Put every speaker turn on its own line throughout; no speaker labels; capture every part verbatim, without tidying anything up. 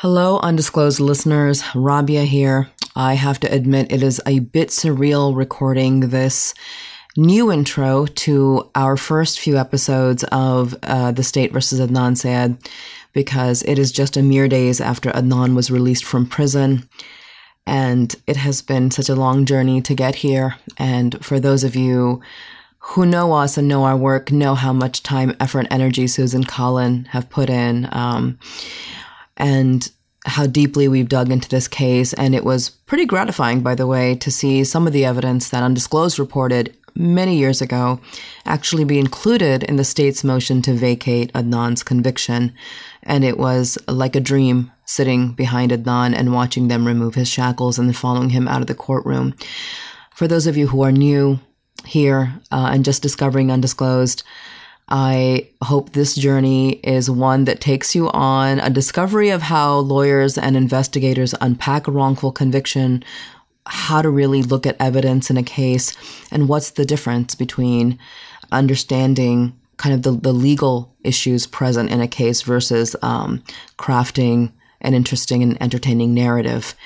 Hello, undisclosed listeners. Rabia here. I have to admit it is a bit surreal recording this new intro to our first few episodes of uh, The State versus Adnan Syed, because it is just a mere days after Adnan was released from prison. And it has been such a long journey to get here. And for those of you who know us and know our work, know how much time, effort, energy Susan, Colin have put in. Um, and how deeply we've dug into this case. And it was pretty gratifying, by the way, to see some of the evidence that Undisclosed reported many years ago actually be included in the state's motion to vacate Adnan's conviction. And it was like a dream sitting behind Adnan and watching them remove his shackles and then following him out of the courtroom. For those of you who are new here uh, and just discovering Undisclosed, I hope this journey is one that takes you on a discovery of how lawyers and investigators unpack a wrongful conviction, how to really look at evidence in a case, and what's the difference between understanding kind of the, the legal issues present in a case versus um, crafting an interesting and entertaining narrative.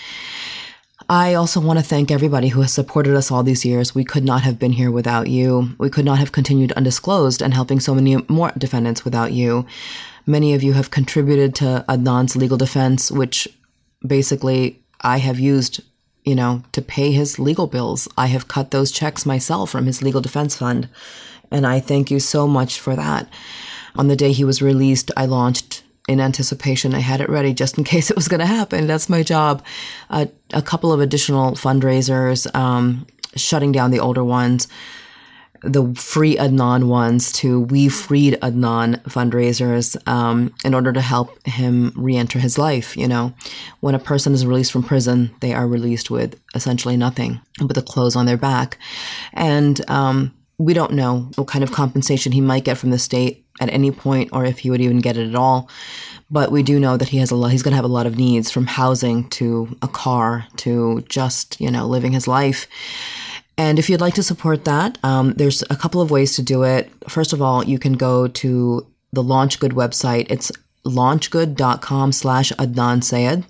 I also want to thank everybody who has supported us all these years. We could not have been here without you. We could not have continued Undisclosed and helping so many more defendants without you. Many of you have contributed to Adnan's legal defense, which basically I have used, you know, to pay his legal bills. I have cut those checks myself from his legal defense fund. And I thank you so much for that. On the day he was released, I launched, in anticipation, I had it ready just in case it was going to happen. That's my job. Uh, a couple of additional fundraisers, um, shutting down the older ones, the Free Adnan ones to We Freed Adnan fundraisers, um, in order to help him re-enter his life. You know, when a person is released from prison, they are released with essentially nothing but the clothes on their back. And, um, we don't know what kind of compensation he might get from the state at any point, or if he would even get it at all. But we do know that he has a lot, he's going to have a lot of needs, from housing to a car to just, you know, living his life. And if you'd like to support that, um, there's a couple of ways to do it. First of all, you can go to the LaunchGood website. It's launchgood.com slash Adnan Syed,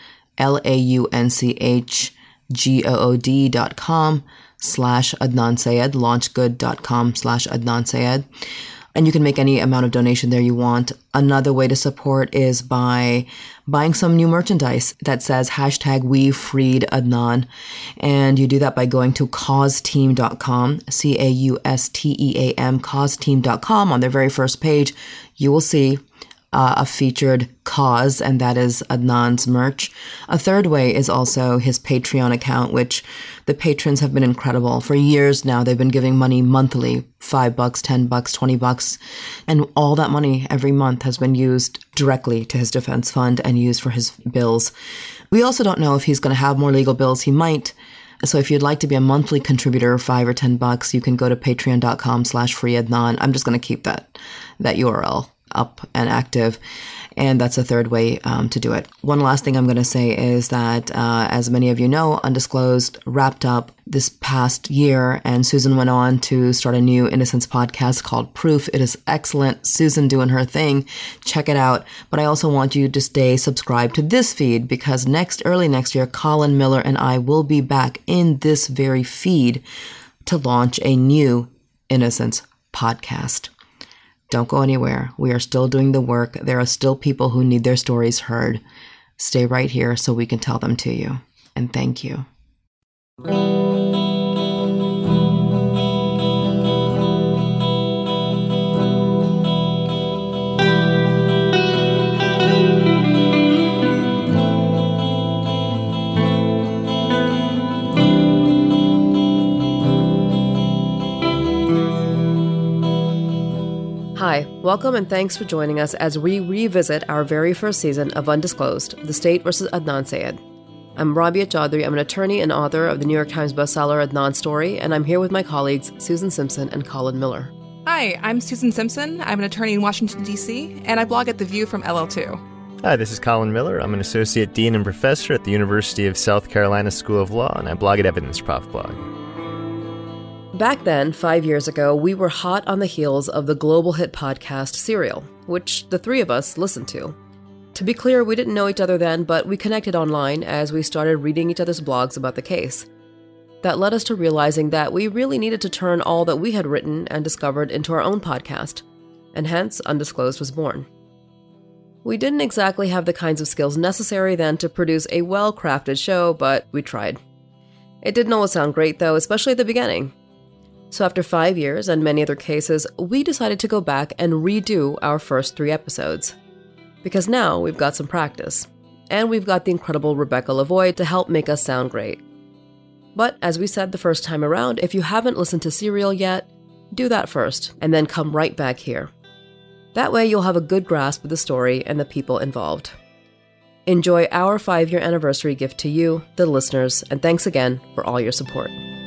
L A U N C H G O O D dot com slash Adnan Syed, launchgood.com slash Adnan Syed. And you can make any amount of donation there you want. Another way to support is by buying some new merchandise that says hashtag We Freed Adnan. And you do that by going to cause team dot com, C A U S T E A M, cause team dot com. On their very first page, you will see Uh, a featured cause, and that is Adnan's merch. A third way is also his Patreon account, which the patrons have been incredible. For years now, they've been giving money monthly, five bucks, ten bucks, twenty bucks. And all that money every month has been used directly to his defense fund and used for his bills. We also don't know if he's going to have more legal bills. He might. So if you'd like to be a monthly contributor, five or ten bucks, you can go to patreon.com slash free Adnan. I'm just going to keep that, that U R L up and active. And that's a third way um, to do it. One last thing I'm going to say is that, uh, as many of you know, Undisclosed wrapped up this past year, and Susan went on to start a new Innocence podcast called Proof. It is excellent. Susan doing her thing. Check it out. But I also want you to stay subscribed to this feed, because next, early next year, Colin Miller and I will be back in this very feed to launch a new Innocence podcast. Don't go anywhere. We are still doing the work. There are still people who need their stories heard. Stay right here so we can tell them to you. And thank you. Hi, welcome and thanks for joining us as we revisit our very first season of Undisclosed, The State versus Adnan Syed. I'm Rabia Chaudhry. I'm an attorney and author of the New York Times bestseller Adnan Story, and I'm here with my colleagues Susan Simpson and Colin Miller.
Hi, I'm Susan Simpson. I'm an attorney in Washington, D C, and I blog at The View from L L two.
Hi, this is Colin Miller. I'm an associate dean and professor at the University of South Carolina School of Law, and I blog at Evidence Prof Blog.
Back then, five years ago, we were hot on the heels of the global hit podcast Serial, which the three of us listened to.
To be clear, we didn't know each other then, but we connected online as we started reading each other's blogs about the case. That led us to realizing that we really needed to turn all that we had written and discovered into our own podcast, and hence Undisclosed was born. We didn't exactly have the kinds of skills necessary then to produce a well-crafted show, but we tried. It didn't always sound great though, especially at the beginning. So after five years and many other cases, we decided to go back and redo our first three episodes. Because now we've got some practice, and we've got the incredible Rebecca Lavoie to help make us sound great. But as we said the first time around, if you haven't listened to Serial yet, do that first, and then come right back here. That way you'll have a good grasp of the story and the people involved. Enjoy our five-year anniversary gift to you, the listeners, and thanks again for all your support.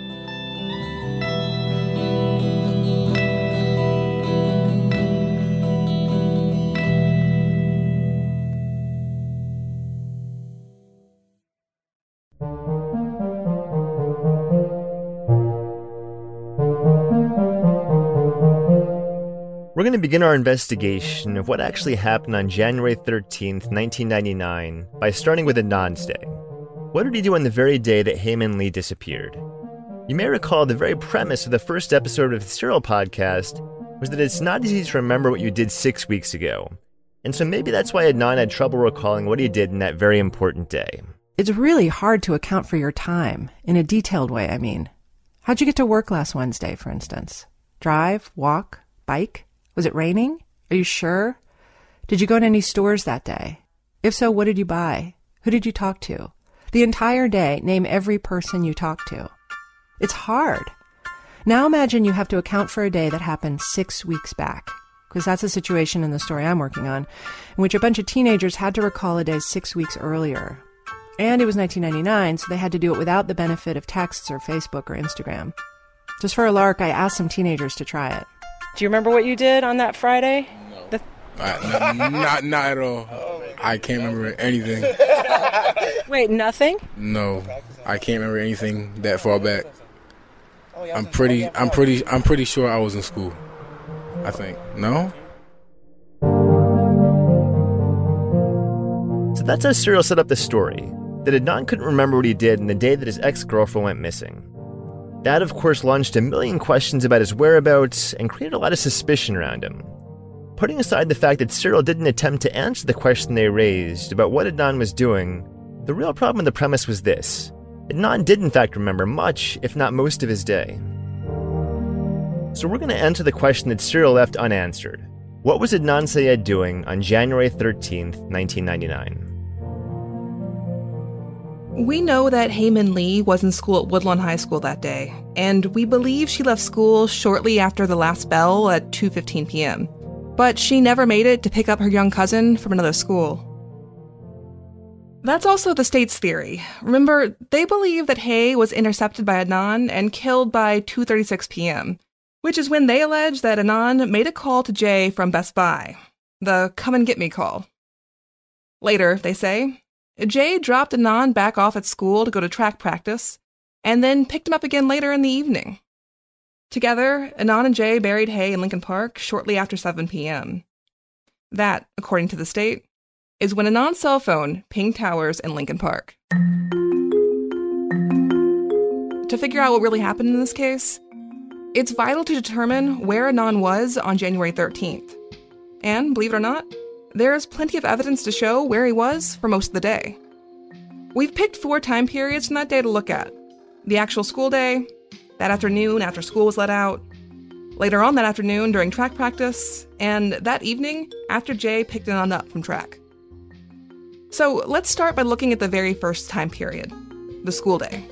We're going to begin our investigation of what actually happened on January thirteenth, nineteen ninety-nine, by starting with Adnan's day. What did he do on the very day that Hae Min Lee disappeared? You may recall the very premise of the first episode of the Serial podcast was that it's not easy to remember what you did six weeks ago. And so maybe that's why Adnan had trouble recalling what he did in that very important day.
It's really hard to account for your time, in a detailed way, I mean. How'd you get to work last Wednesday, for instance? Drive? Walk? Bike? Was it raining? Are you sure? Did you go to any stores that day? If so, what did you buy? Who did you talk to? The entire day, name every person you talked to. It's hard. Now imagine you have to account for a day that happened six weeks back, because that's a situation in the story I'm working on, in which a bunch of teenagers had to recall a day six weeks earlier. And it was nineteen ninety-nine, so they had to do it without the benefit of texts or Facebook or Instagram. Just for a lark, I asked some teenagers to try it. Do you remember what you did on that Friday?
No. The... Uh, no not, not at all. I can't remember anything.
Wait, nothing?
No, I can't remember anything that far back. I'm pretty, I'm pretty, I'm pretty sure I was in school. I think. No?
So that's how Serial set up the story, that Adnan couldn't remember what he did on the day that his ex-girlfriend went missing. That, of course, launched a million questions about his whereabouts and created a lot of suspicion around him. Putting aside the fact that Serial didn't attempt to answer the question they raised about what Adnan was doing, the real problem in the premise was this. Adnan did in fact remember much, if not most of his day. So we're going to answer the question that Serial left unanswered. What was Adnan Syed doing on January thirteenth, nineteen ninety-nine?
We know that Hae Min Lee was in school at Woodlawn High School that day, and we believe she left school shortly after the last bell at two fifteen p.m. But she never made it to pick up her young cousin from another school. That's also the state's theory. Remember, they believe that Hae was intercepted by Adnan and killed by two thirty-six p.m., which is when they allege that Adnan made a call to Jay from Best Buy. The come and get me call. Later, they say, Jay dropped Adnan back off at school to go to track practice, and then picked him up again later in the evening. Together, Adnan and Jay buried Hae in Lincoln Park shortly after seven p.m. That, according to the state, is when Adnan's cell phone pinged towers in Lincoln Park. To figure out what really happened in this case, it's vital to determine where Adnan was on January thirteenth. And, believe it or not, there's plenty of evidence to show where he was for most of the day. We've picked four time periods from that day to look at. The actual school day, that afternoon after school was let out, later on that afternoon during track practice, and that evening after Jay picked Adnan up from track. So let's start by looking at the very first time period, the school day.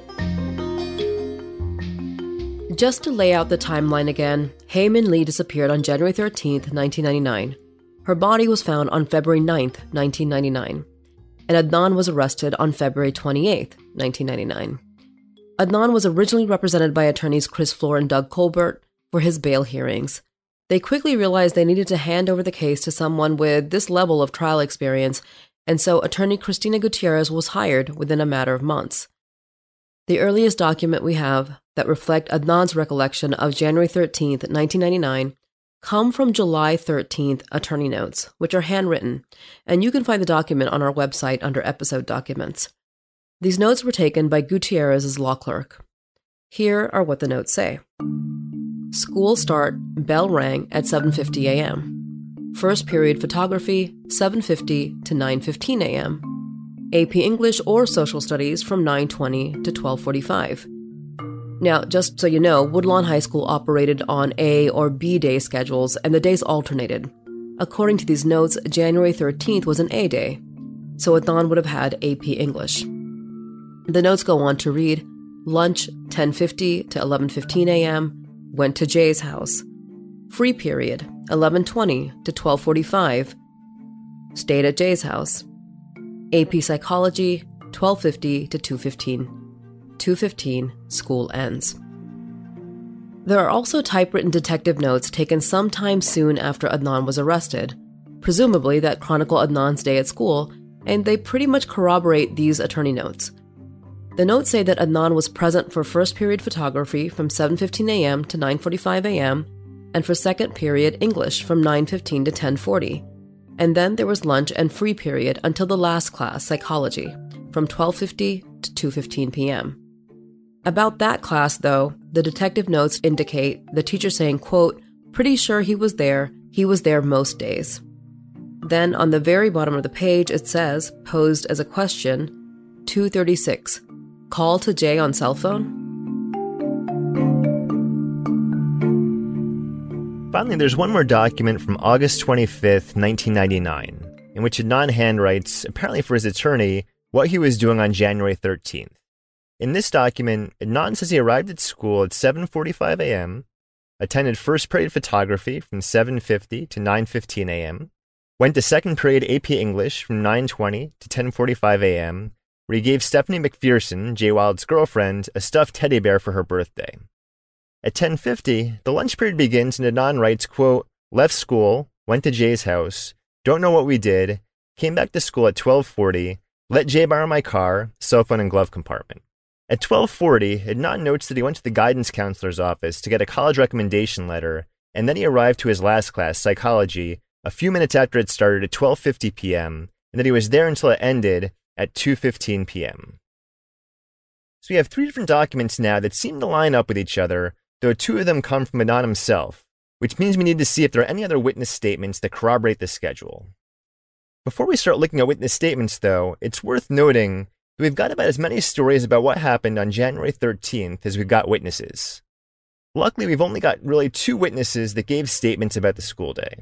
Just to lay out the timeline again, Hae Min Lee disappeared on January thirteenth, nineteen ninety-nine. Her body was found on February ninth, nineteen ninety-nine, and Adnan was arrested on February twenty-eighth, nineteen ninety-nine. Adnan was originally represented by attorneys Chris Flohr and Doug Colbert for his bail hearings. They quickly realized they needed to hand over the case to someone with this level of trial experience, and so attorney Christina Gutierrez was hired within a matter of months. The earliest document we have that reflect Adnan's recollection of January thirteenth, nineteen ninety-nine come from July thirteenth attorney notes, which are handwritten, and you can find the document on our website under episode documents. These notes were taken by Gutierrez's law clerk. Here are what the notes say. School start, bell rang at seven fifty a.m. First period photography, seven fifty to nine fifteen a.m. A P English or Social Studies from nine twenty to twelve forty-five. Now, just so you know, Woodlawn High School operated on A or B day schedules, and the days alternated. According to these notes, January thirteenth was an A day, so Adnan would have had A P English. The notes go on to read, lunch ten fifty to eleven fifteen a.m., went to Jay's house. Free period, eleven twenty to twelve forty-five, stayed at Jay's house. A P Psychology, twelve fifty to two fifteen. two fifteen, school ends. There are also typewritten detective notes taken sometime soon after Adnan was arrested, presumably that chronicle Adnan's day at school, and they pretty much corroborate these attorney notes. The notes say that Adnan was present for first period photography from seven fifteen a.m. to nine forty-five a.m., and for second period English from nine fifteen to ten forty. And then there was lunch and free period until the last class, psychology, from twelve fifty to two fifteen p.m. About that class, though, the detective notes indicate the teacher saying, quote, pretty sure he was there, he was there most days. Then on the very bottom of the page it says, posed as a question, two thirty-six, call to Jay on cell phone?
Finally, there's one more document from August twenty-fifth, nineteen ninety-nine, in which Adnan handwrites, apparently for his attorney, what he was doing on January thirteenth. In this document, Adnan says he arrived at school at seven forty-five a.m., attended first period photography from seven fifty to nine fifteen a.m., went to second period A P English from nine twenty to ten forty-five a.m., where he gave Stephanie McPherson, Jay Wilde's girlfriend, a stuffed teddy bear for her birthday. At ten fifty, the lunch period begins and Adnan writes, quote, left school, went to Jay's house, don't know what we did, came back to school at twelve forty, let Jay borrow my car, cell phone and glove compartment. At twelve forty, Adnan notes that he went to the guidance counselor's office to get a college recommendation letter, and then he arrived to his last class, psychology, a few minutes after it started at twelve fifty p.m., and that he was there until it ended at two fifteen p.m. So we have three different documents now that seem to line up with each other, though two of them come from Adnan himself, which means we need to see if there are any other witness statements that corroborate the schedule. Before we start looking at witness statements, though, it's worth noting that we've got about as many stories about what happened on January thirteenth as we've got witnesses. Luckily, we've only got really two witnesses that gave statements about the school day.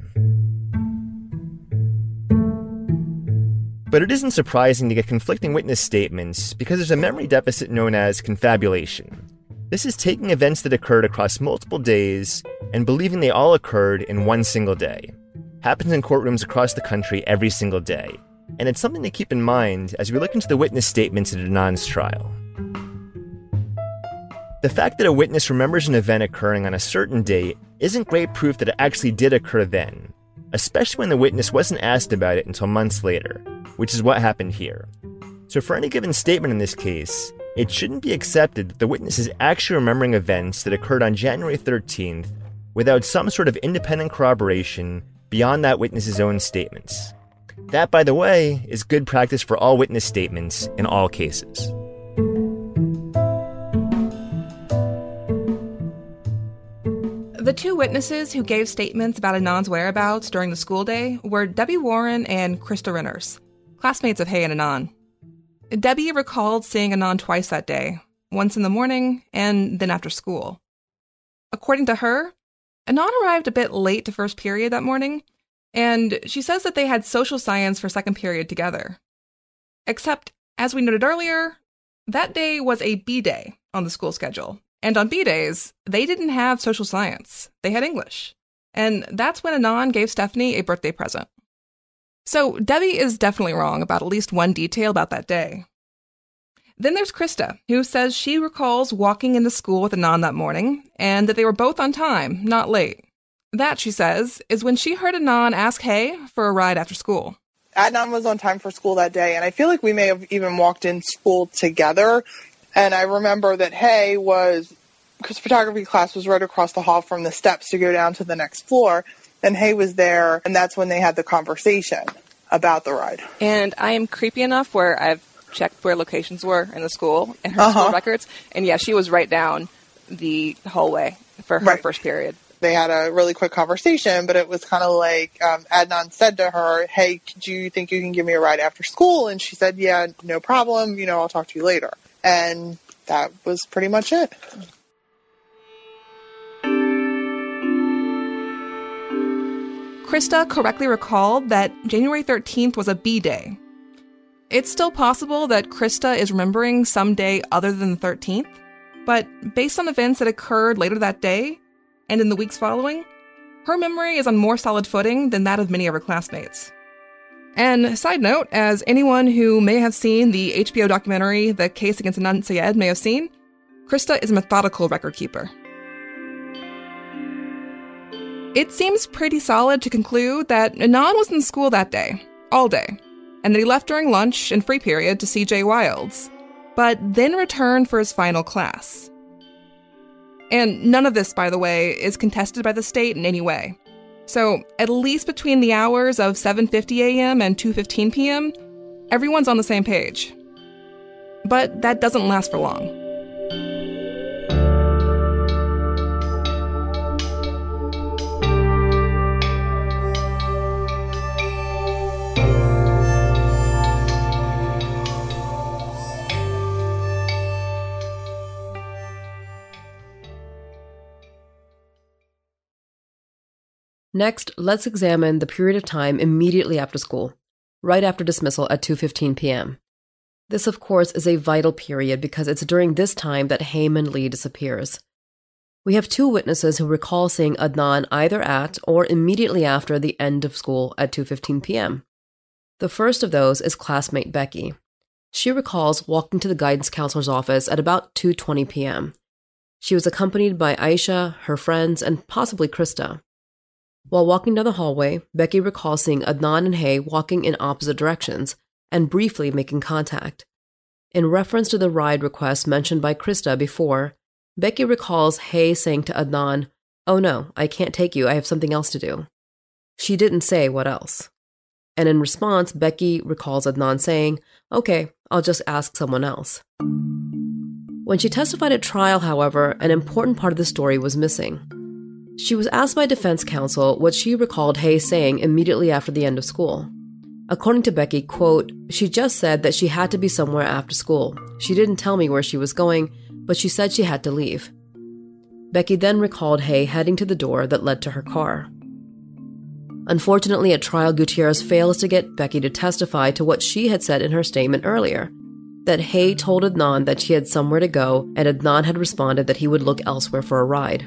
But it isn't surprising to get conflicting witness statements because there's a memory deficit known as confabulation. This is taking events that occurred across multiple days and believing they all occurred in one single day. Happens in courtrooms across the country every single day. And it's something to keep in mind as we look into the witness statements at Adnan's trial. The fact that a witness remembers an event occurring on a certain date isn't great proof that it actually did occur then, especially when the witness wasn't asked about it until months later, which is what happened here. So for any given statement in this case, it shouldn't be accepted that the witness is actually remembering events that occurred on January thirteenth without some sort of independent corroboration beyond that witness's own statements. That, by the way, is good practice for all witness statements in all cases.
The two witnesses who gave statements about Adnan's whereabouts during the school day were Debbie Warren and Krista Renners, classmates of Hay and Adnan. Debbie recalled seeing Adnan twice that day, once in the morning and then after school. According to her, Adnan arrived a bit late to first period that morning, and she says that they had social science for second period together. Except, as we noted earlier, that day was a B day on the school schedule. And on B days, they didn't have social science. They had English. And that's when Adnan gave Stephanie a birthday present. So Debbie is definitely wrong about at least one detail about that day. Then there's Krista, who says she recalls walking into school with Adnan that morning, and that they were both on time, not late. That, she says, is when she heard Adnan ask Hay for a ride after school.
Adnan was on time for school that day, and I feel like we may have even walked in school together. And I remember that Hay was because photography class was right across the hall from the steps to go down to the next floor, and Hay was there, and that's when they had the conversation about the ride.
And I am creepy enough where I've checked where locations were in the school and her
Uh-huh.
school records, and yeah, she was right down the hallway for her
Right.
first period.
They had a really quick conversation, but it was kind of like um, Adnan said to her, hey, do you think you can give me a ride after school? And she said, yeah, no problem. You know, I'll talk to you later. And that was pretty much it.
Krista correctly recalled that January thirteenth was a B day. It's still possible that Krista is remembering some day other than the thirteenth, but based on events that occurred later that day and in the weeks following, her memory is on more solid footing than that of many of her classmates. And side note, as anyone who may have seen the H B O documentary The Case Against Adnan Syed may have seen, Krista is a methodical record keeper. It seems pretty solid to conclude that Adnan was in school that day, all day, and that he left during lunch and free period to see Jay Wilds, but then returned for his final class. And none of this, by the way, is contested by the state in any way. So, at least between the hours of seven fifty a.m. and two fifteen p.m., everyone's on the same page. But that doesn't last for long.
Next, let's examine the period of time immediately after school, right after dismissal at two fifteen p.m. This, of course, is a vital period because it's during this time that Hae-min Lee disappears. We have two witnesses who recall seeing Adnan either at or immediately after the end of school at two fifteen p.m. The first of those is classmate Becky. She recalls walking to the guidance counselor's office at about two twenty p.m. She was accompanied by Aisha, her friends, and possibly Krista. While walking down the hallway, Becky recalls seeing Adnan and Hay walking in opposite directions and briefly making contact. In reference to the ride request mentioned by Krista before, Becky recalls Hay saying to Adnan, "Oh no, I can't take you, I have something else to do." She didn't say what else. And in response, Becky recalls Adnan saying, "Okay, I'll just ask someone else." When she testified at trial, however, an important part of the story was missing. She was asked by defense counsel what she recalled Hay saying immediately after the end of school. According to Becky, quote, "She just said that she had to be somewhere after school. She didn't tell me where she was going, but she said she had to leave." Becky then recalled Hay heading to the door that led to her car. Unfortunately, at trial, Gutierrez fails to get Becky to testify to what she had said in her statement earlier, that Hay told Adnan that she had somewhere to go, and Adnan had responded that he would look elsewhere for a ride.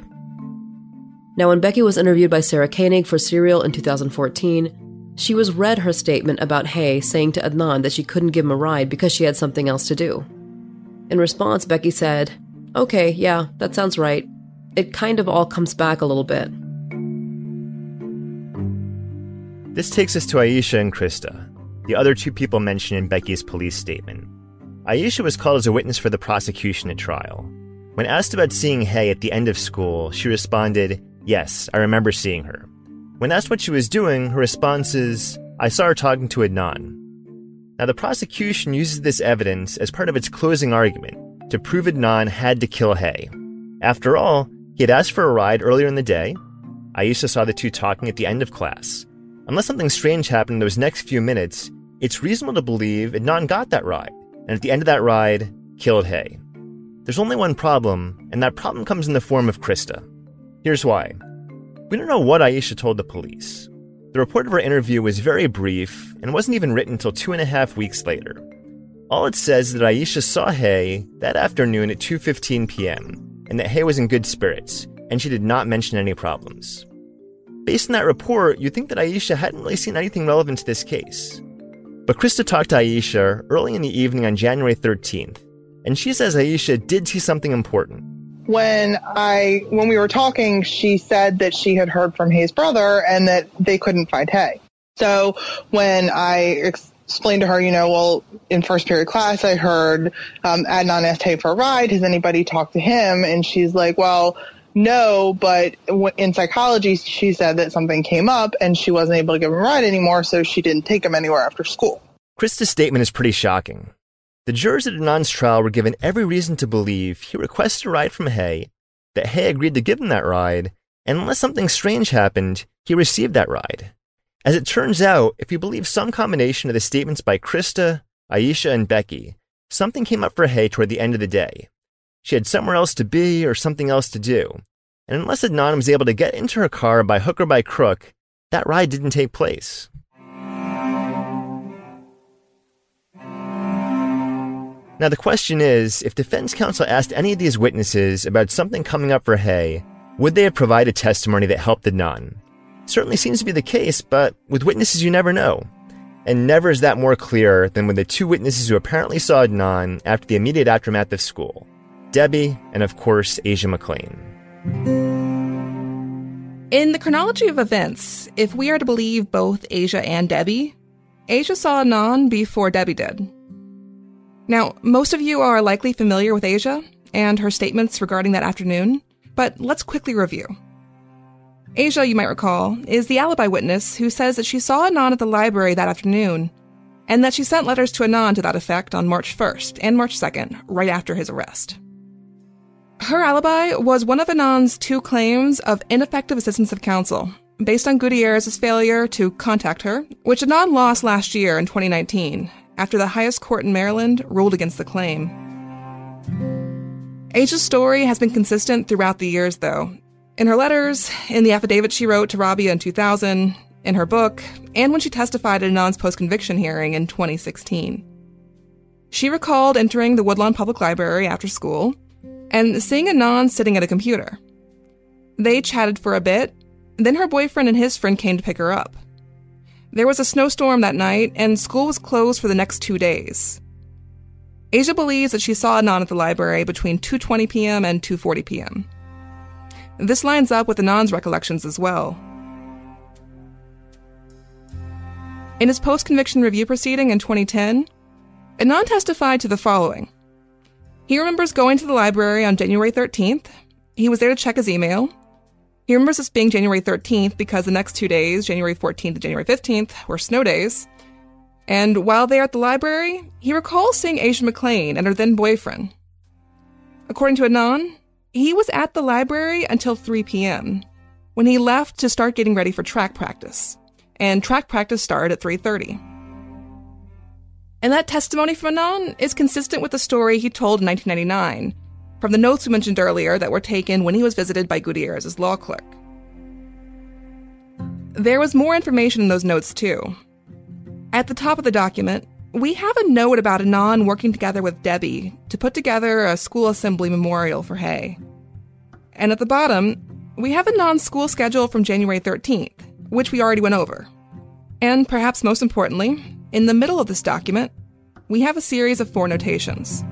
Now, when Becky was interviewed by Sarah Koenig for Serial in two thousand fourteen, she was read her statement about Hay saying to Adnan that she couldn't give him a ride because she had something else to do. In response, Becky said, "Okay, yeah, that sounds right. It kind of all comes back a little bit."
This takes us to Aisha and Krista, the other two people mentioned in Becky's police statement. Aisha was called as a witness for the prosecution at trial. When asked about seeing Hay at the end of school, she responded, "Yes, I remember seeing her." When asked what she was doing, her response is, "I saw her talking to Adnan." Now, the prosecution uses this evidence as part of its closing argument to prove Adnan had to kill Hay. After all, he had asked for a ride earlier in the day. Aisha saw the two talking at the end of class. Unless something strange happened in those next few minutes, it's reasonable to believe Adnan got that ride, and at the end of that ride, killed Hay. There's only one problem, and that problem comes in the form of Krista. Here's why. We don't know what Aisha told the police. The report of her interview was very brief and wasn't even written until two and a half weeks later. All it says is that Aisha saw Hay that afternoon at two fifteen p.m., and that Hay was in good spirits, and she did not mention any problems. Based on that report, you'd think that Aisha hadn't really seen anything relevant to this case. But Krista talked to Aisha early in the evening on January thirteenth, and she says Aisha did see something important.
When I, when we were talking, she said that she had heard from Hay's brother and that they couldn't find Hay. So when I ex- explained to her, you know, well, in first period class, I heard um, Adnan asked Hay for a ride. Has anybody talked to him? And she's like, well, no, but in psychology, she said that something came up and she wasn't able to give him a ride anymore, so she didn't take him anywhere after school.
Krista's statement is pretty shocking. The jurors at Adnan's trial were given every reason to believe he requested a ride from Hay, that Hay agreed to give him that ride, and unless something strange happened, he received that ride. As it turns out, if you believe some combination of the statements by Krista, Aisha, and Becky, something came up for Hay toward the end of the day. She had somewhere else to be or something else to do. And unless Adnan was able to get into her car by hook or by crook, that ride didn't take place. Now the question is, if defense counsel asked any of these witnesses about something coming up for Hay, would they have provided testimony that helped Adnan? Certainly seems to be the case, but with witnesses you never know. And never is that more clear than with the two witnesses who apparently saw Adnan after the immediate aftermath of school. Debbie, and of course, Asia McClain.
In the chronology of events, if we are to believe both Asia and Debbie, Asia saw Adnan before Debbie did. Now, most of you are likely familiar with Asia and her statements regarding that afternoon, but let's quickly review. Asia, you might recall, is the alibi witness who says that she saw Adnan at the library that afternoon, and that she sent letters to Adnan to that effect on March first and March second, right after his arrest. Her alibi was one of Adnan's two claims of ineffective assistance of counsel, based on Gutierrez's failure to contact her, which Adnan lost last year in twenty nineteen, after the highest court in Maryland ruled against the claim. Asia's story has been consistent throughout the years, though. In her letters, in the affidavit she wrote to Rabia in two thousand, in her book, and when she testified at Adnan's post-conviction hearing in twenty sixteen. She recalled entering the Woodlawn Public Library after school and seeing Adnan sitting at a computer. They chatted for a bit, then her boyfriend and his friend came to pick her up. There was a snowstorm that night, and school was closed for the next two days. Asia believes that she saw Adnan at the library between two twenty p.m. and two forty p.m. This lines up with Adnan's recollections as well. In his post-conviction review proceeding in twenty ten, Adnan testified to the following. He remembers going to the library on January thirteenth. He was there to check his email. He remembers this being January thirteenth because the next two days, January fourteenth and January fifteenth, were snow days. And while there at the library, he recalls seeing Asia McClain and her then-boyfriend. According to Adnan, he was at the library until three p.m., when he left to start getting ready for track practice. And track practice started at three thirty. And that testimony from Adnan is consistent with the story he told in nineteen ninety-nine, from the notes we mentioned earlier that were taken when he was visited by Gutierrez's law clerk. There was more information in those notes, too. At the top of the document, we have a note about Adnan working together with Debbie to put together a school assembly memorial for Hay. And at the bottom, we have Adnan's school schedule from January thirteenth, which we already went over. And perhaps most importantly, in the middle of this document, we have a series of four notations.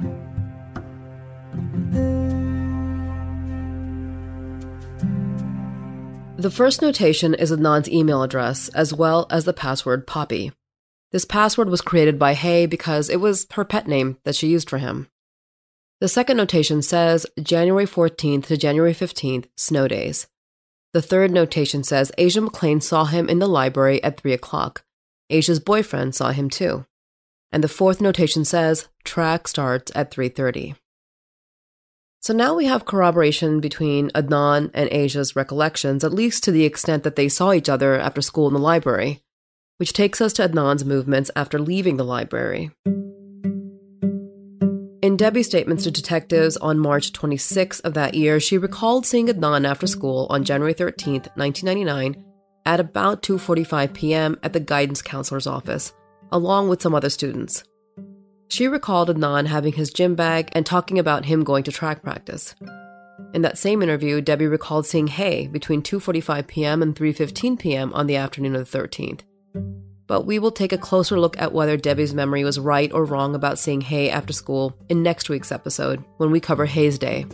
The first notation is Adnan's email address, as well as the password Poppy. This password was created by Hay because it was her pet name that she used for him. The second notation says January fourteenth to January fifteenth, snow days. The third notation says Asia McClain saw him in the library at three o'clock. Asia's boyfriend saw him too. And the fourth notation says track starts at three thirty. So now we have corroboration between Adnan and Asia's recollections, at least to the extent that they saw each other after school in the library, which takes us to Adnan's movements after leaving the library. In Debbie's statements to detectives on March twenty-sixth of that year, she recalled seeing Adnan after school on January thirteenth, nineteen ninety-nine, at about two forty-five p.m. at the guidance counselor's office, along with some other students. She recalled Adnan having his gym bag and talking about him going to track practice. In that same interview, Debbie recalled seeing Hay between two forty-five p.m. and three fifteen p.m. on the afternoon of the thirteenth. But we will take a closer look at whether Debbie's memory was right or wrong about seeing Hay after school in next week's episode, when we cover Hay's day.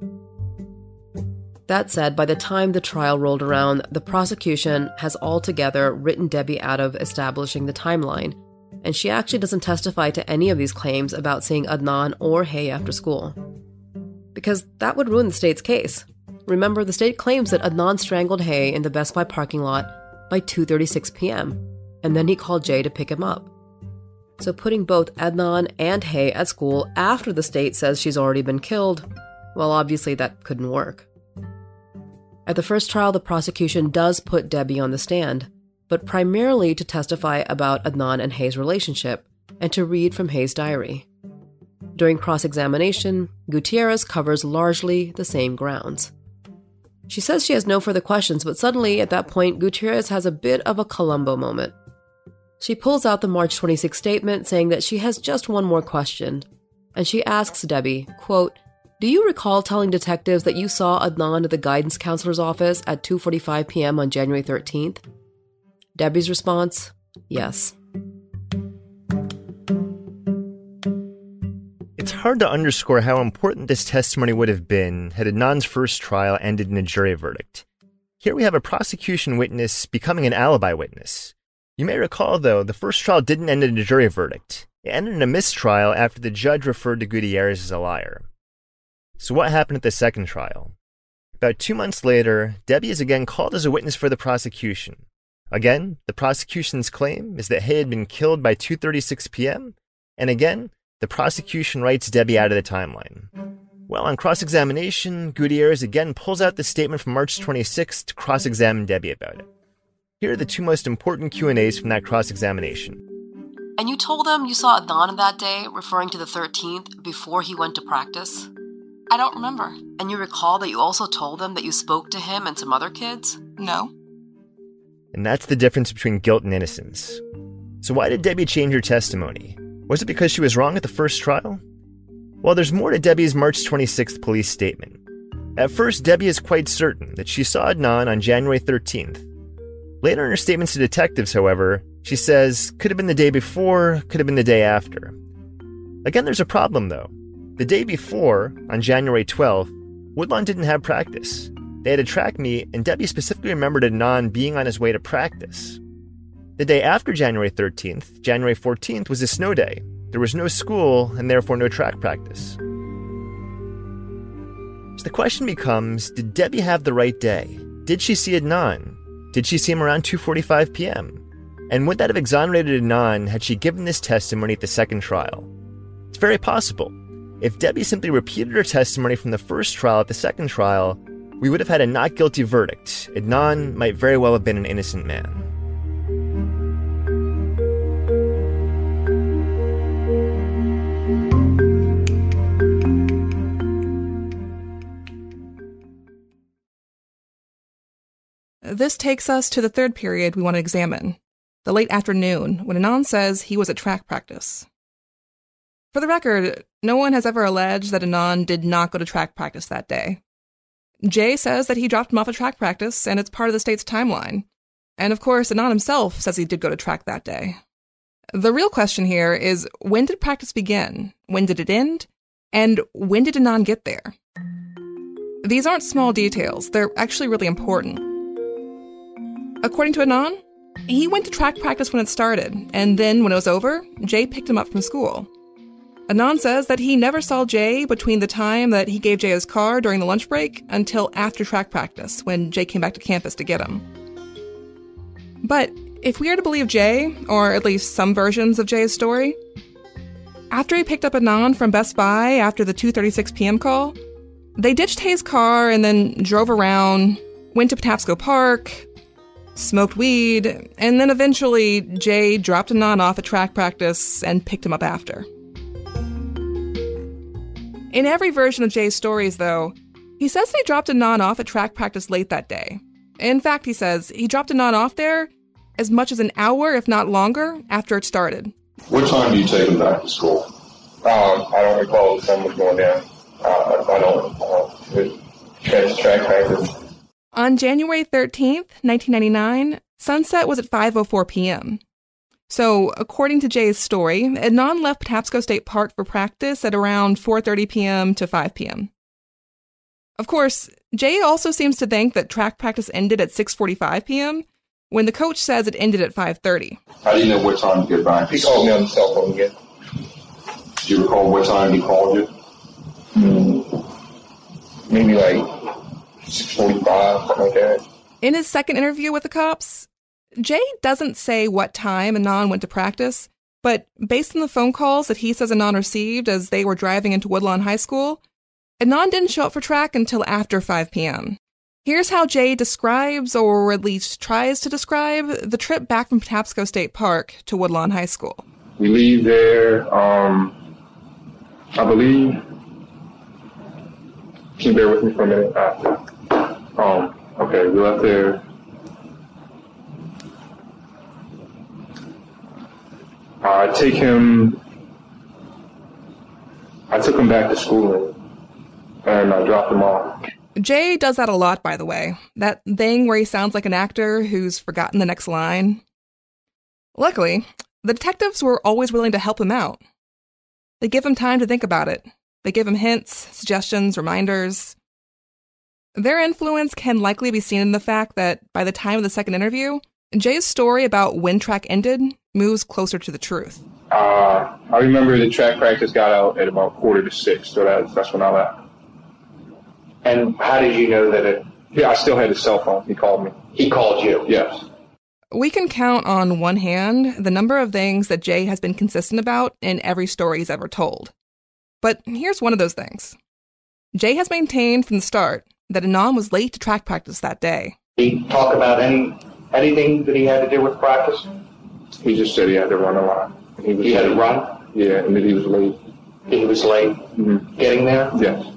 That said, by the time the trial rolled around, the prosecution has altogether written Debbie out of establishing the timeline, and she actually doesn't testify to any of these claims about seeing Adnan or Hay after school. Because that would ruin the state's case. Remember, the state claims that Adnan strangled Hay in the Best Buy parking lot by two thirty-six p.m., and then he called Jay to pick him up. So putting both Adnan and Hay at school after the state says she's already been killed, well, obviously that couldn't work. At the first trial, the prosecution does put Debbie on the stand, but primarily to testify about Adnan and Hay's relationship and to read from Hay's diary. During cross-examination, Gutierrez covers largely the same grounds. She says she has no further questions, but suddenly, at that point, Gutierrez has a bit of a Columbo moment. She pulls out the March twenty-sixth statement saying that she has just one more question, and she asks Debbie, quote, "Do you recall telling detectives that you saw Adnan at the guidance counselor's office at two forty-five p.m. on January thirteenth? Debbie's response, yes.
It's hard to underscore how important this testimony would have been had Adnan's first trial ended in a jury verdict. Here we have a prosecution witness becoming an alibi witness. You may recall, though, the first trial didn't end in a jury verdict. It ended in a mistrial after the judge referred to Gutierrez as a liar. So what happened at the second trial? About two months later, Debbie is again called as a witness for the prosecution. Again, the prosecution's claim is that Hay had been killed by two thirty-six p.m., and again, the prosecution writes Debbie out of the timeline. Well, on cross-examination, Gutierrez again pulls out the statement from March twenty-sixth to cross-examine Debbie about it. Here are the two most important Q and A's from that cross-examination.
And you told them you saw Adnan that day, referring to the thirteenth, before he went to practice?
I don't remember.
And you recall that you also told them that you spoke to him and some other kids?
No.
And that's the difference between guilt and innocence. So why did Debbie change her testimony? Was it because she was wrong at the first trial? Well, there's more to Debbie's March twenty-sixth police statement. At first, Debbie is quite certain that she saw Adnan on January thirteenth. Later in her statements to detectives, however, she says, could have been the day before, could have been the day after. Again, there's a problem, though. The day before, on January twelfth, Woodlawn didn't have practice. They had a track meet, and Debbie specifically remembered Adnan being on his way to practice. The day after January thirteenth, January fourteenth, was a snow day. There was no school, and therefore no track practice. So the question becomes, did Debbie have the right day? Did she see Adnan? Did she see him around two forty-five p.m.? And would that have exonerated Adnan had she given this testimony at the second trial? It's very possible. If Debbie simply repeated her testimony from the first trial at the second trial, we would have had a not guilty verdict. Adnan might very well have been an innocent man.
This takes us to the third period we want to examine, the late afternoon, when Adnan says he was at track practice. For the record, no one has ever alleged that Adnan did not go to track practice that day. Jay says that he dropped him off at track practice, and it's part of the state's timeline. And of course, Adnan himself says he did go to track that day. The real question here is, when did practice begin? When did it end? And when did Adnan get there? These aren't small details. They're actually really important. According to Adnan, he went to track practice when it started, and then when it was over, Jay picked him up from school. Adnan says that he never saw Jay between the time that he gave Jay his car during the lunch break until after track practice, when Jay came back to campus to get him. But if we are to believe Jay, or at least some versions of Jay's story, after he picked up Adnan from Best Buy after the two thirty-six p.m. call, they ditched Hay's car and then drove around, went to Patapsco Park, smoked weed, and then eventually Jay dropped Adnan off at track practice and picked him up after. In every version of Jay's stories, though, he says that he dropped Adnan off at track practice late that day. In fact, he says he dropped Adnan off there as much as an hour, if not longer, after it started.
What time do you take him back to school? Um, I don't recall the sun was going down. Uh, I don't uh, it, track practice.
On January thirteenth, nineteen ninety-nine, sunset was at five oh four p.m. So, according to Jay's story, Adnan left Patapsco State Park for practice at around four thirty p.m. to five p.m. Of course, Jay also seems to think that track practice ended at six forty-five p.m., when the coach says it ended at five thirty.
How do you know what time to get back?
He called me on the cell phone again.
Do you recall what time he called you?
Hmm. Maybe like six forty-five, something like that.
In his second interview with the cops, Jay doesn't say what time Adnan went to practice, but based on the phone calls that he says Adnan received as they were driving into Woodlawn High School, Adnan didn't show up for track until after five p.m. Here's how Jay describes, or at least tries to describe, the trip back from Patapsco State Park to Woodlawn High School.
We leave there, um, I believe, can you bear with me for a minute? Uh, um, okay, we left there. I take him, I took him back to school and, and I dropped him off.
Jay does that a lot, by the way. That thing where he sounds like an actor who's forgotten the next line. Luckily, the detectives were always willing to help him out. They give him time to think about it. They give him hints, suggestions, reminders. Their influence can likely be seen in the fact that by the time of the second interview, Jay's story about when track ended moves closer to the truth.
Uh, I remember the track practice got out at about quarter to six, so that's, that's when I left.
And how did you know that it...
Yeah, I still had his cell phone. He called me.
He called you?
Yes.
We can count on one hand the number of things that Jay has been consistent about in every story he's ever told. But here's one of those things. Jay has maintained from the start that Adnan was late to track practice that day.
Did he talk about any anything that he had to do with practice?
He just said he had to run a lot. He, was
he had
late.
to run?
Yeah, and that he was late.
He was late
Mm-hmm.
getting there?
Yes.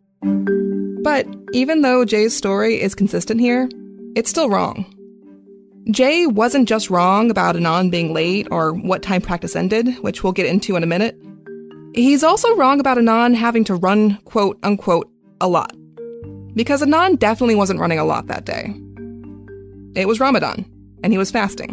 But even though Jay's story is consistent here, it's still wrong. Jay wasn't just wrong about Adnan being late or what time practice ended, which we'll get into in a minute. He's also wrong about Adnan having to run, quote unquote, a lot. Because Adnan definitely wasn't running a lot that day. It was Ramadan, and he was fasting.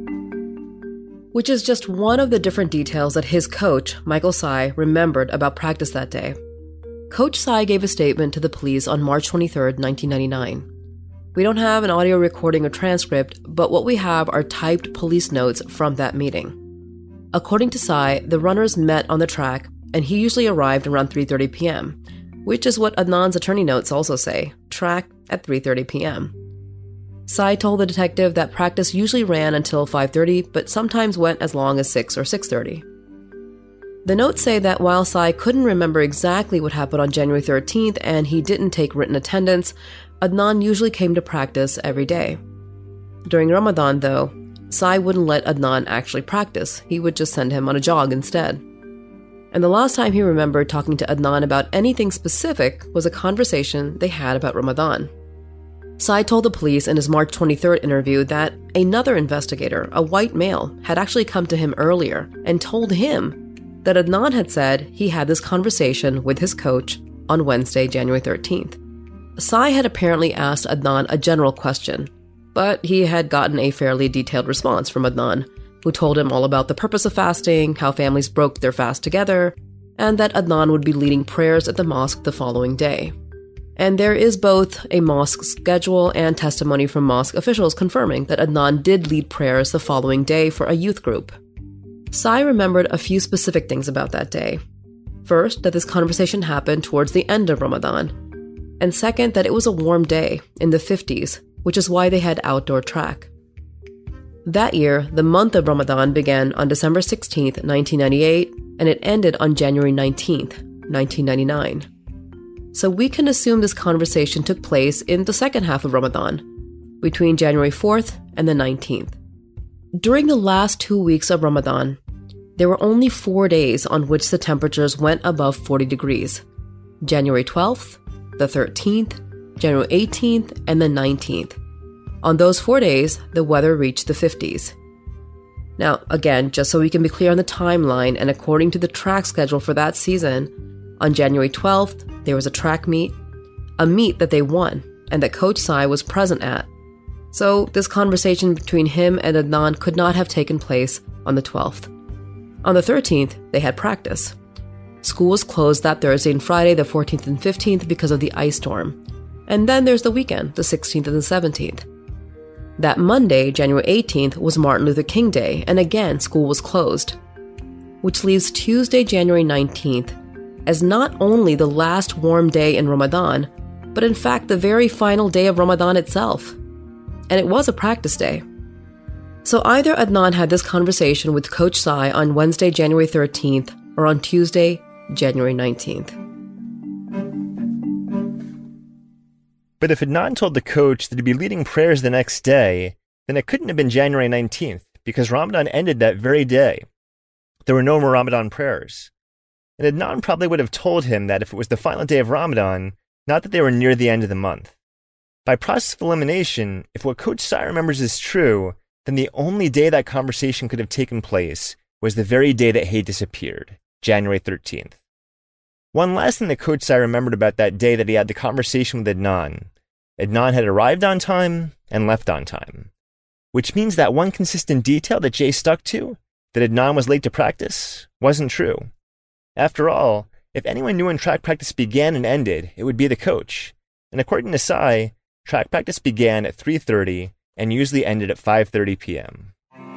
Which is just one of the different details that his coach, Michael Sy, remembered about practice that day. Coach Sy gave a statement to the police on March twenty-third, nineteen ninety-nine. We don't have an audio recording or transcript, but what we have are typed police notes from that meeting. According to Sy, the runners met on the track, and he usually arrived around three thirty p.m., which is what Adnan's attorney notes also say, track at three thirty p.m. Sy told the detective that practice usually ran until five thirty, but sometimes went as long as six or six thirty. The notes say that while Sy couldn't remember exactly what happened on January thirteenth and he didn't take written attendance, Adnan usually came to practice every day. During Ramadan, though, Sy wouldn't let Adnan actually practice. He would just send him on a jog instead. And the last time he remembered talking to Adnan about anything specific was a conversation they had about Ramadan. Sy told the police in his March twenty-third interview that another investigator, a white male, had actually come to him earlier and told him that Adnan had said he had this conversation with his coach on Wednesday, January thirteenth. Sy had apparently asked Adnan a general question, but he had gotten a fairly detailed response from Adnan, who told him all about the purpose of fasting, how families broke their fast together, and that Adnan would be leading prayers at the mosque the following day. And there is both a mosque schedule and testimony from mosque officials confirming that Adnan did lead prayers the following day for a youth group. Sy remembered a few specific things about that day. First, that this conversation happened towards the end of Ramadan. And second, that it was a warm day in the fifties, which is why they had outdoor track. That year, the month of Ramadan began on December sixteenth, nineteen ninety-eight, and it ended on January nineteenth, nineteen ninety-nine. So we can assume this conversation took place in the second half of Ramadan, between January fourth and the nineteenth. During the last two weeks of Ramadan, there were only four days on which the temperatures went above forty degrees. January twelfth, the thirteenth, January eighteenth, and the nineteenth. On those four days, the weather reached the fifties. Now, again, just so we can be clear on the timeline, and according to the track schedule for that season, on January twelfth, there was a track meet, a meet that they won, and that Coach Sy was present at. So this conversation between him and Adnan could not have taken place on the twelfth. On the thirteenth, they had practice. School was closed that Thursday and Friday, the fourteenth and fifteenth, because of the ice storm. And then there's the weekend, the sixteenth and the seventeenth. That Monday, January eighteenth, was Martin Luther King Day, and again, school was closed. Which leaves Tuesday, January nineteenth, as not only the last warm day in Ramadan, but in fact the very final day of Ramadan itself. And it was a practice day. So either Adnan had this conversation with Coach Sai on Wednesday, January thirteenth, or on Tuesday, January nineteenth.
But if Adnan told the coach that he'd be leading prayers the next day, then it couldn't have been January nineteenth, because Ramadan ended that very day. There were no more Ramadan prayers. And Adnan probably would have told him that if it was the final day of Ramadan, not that they were near the end of the month. By process of elimination, if what Coach Sai remembers is true, then the only day that conversation could have taken place was the very day that Hae disappeared, January thirteenth. One last thing that Coach Sai remembered about that day that he had the conversation with Adnan. Adnan had arrived on time and left on time. Which means that one consistent detail that Jay stuck to, that Adnan was late to practice, wasn't true. After all, if anyone knew when track practice began and ended, it would be the coach. And according to Sai, track practice began at three thirty and usually ended at five thirty p.m.